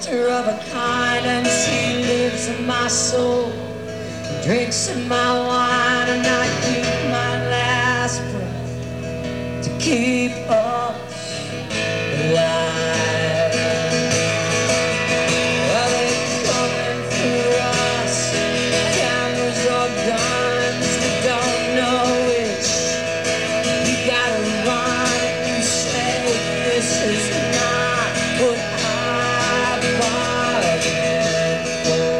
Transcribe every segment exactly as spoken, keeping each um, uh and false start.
nectar of a kind, and she lives in my soul, drinks in my wine, and I give my last breath to keep us alive. Well, they're coming for us, cameras or guns, we don't know which. You gotta run and you say this is not what I bargained for.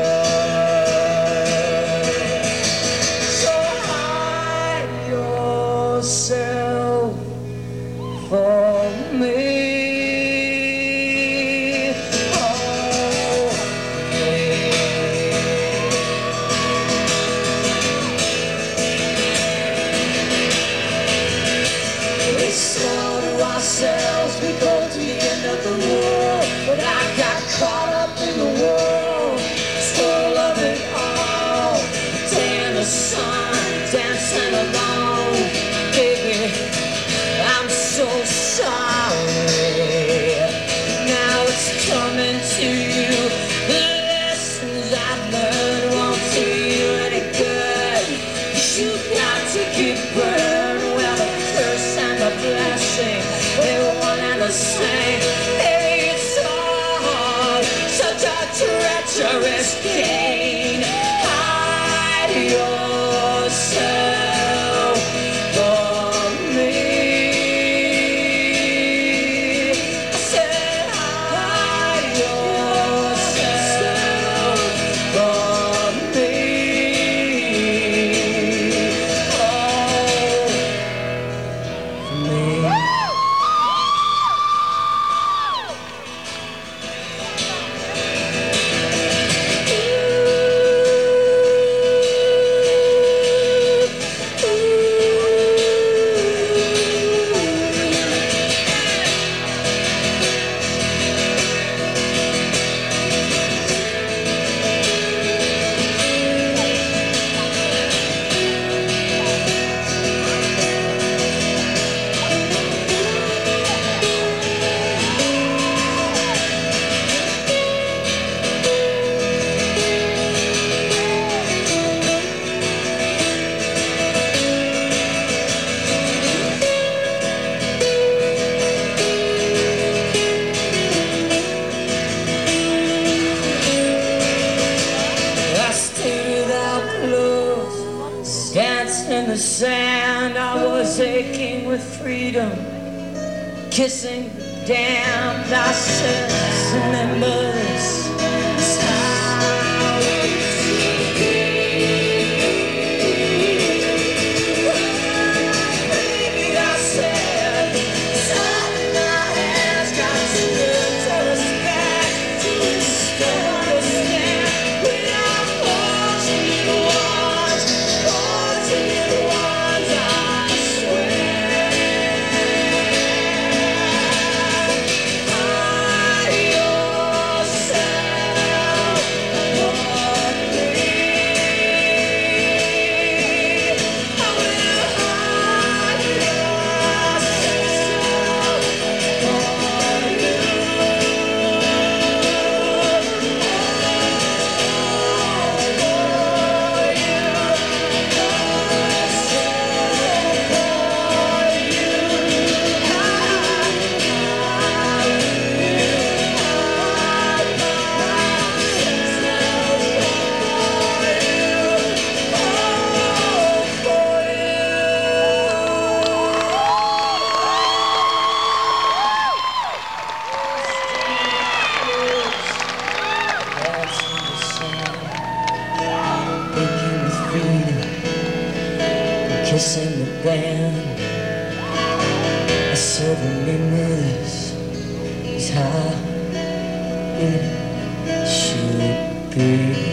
So hide yourself for me. Oh, me. We swore to ourselves we'd go to the end of the world, but I got caught up in the world, full of it all. Day in the sun, dancing alone, baby, I'm so sorry. Now it's coming to you. The lessons I've learned won't do you any good. You got to get burned. Well, the curse and the blessing, they're one and the same. Hey, it's all such a treacherous game. Hide yourself from me. I said hide yourself from me. Oh, from me. I stayed without clothes, dancing in the sand. I was aching with freedom, kissing the damned. I said, remembers how it should be. Baby, I said, time in my hands got to turn us back to understand. We are fortunate ones, fortunate ones, I swear. Hide yourself from me. I will hide yourself from you. Kissing the band, I said remembers is how it should be.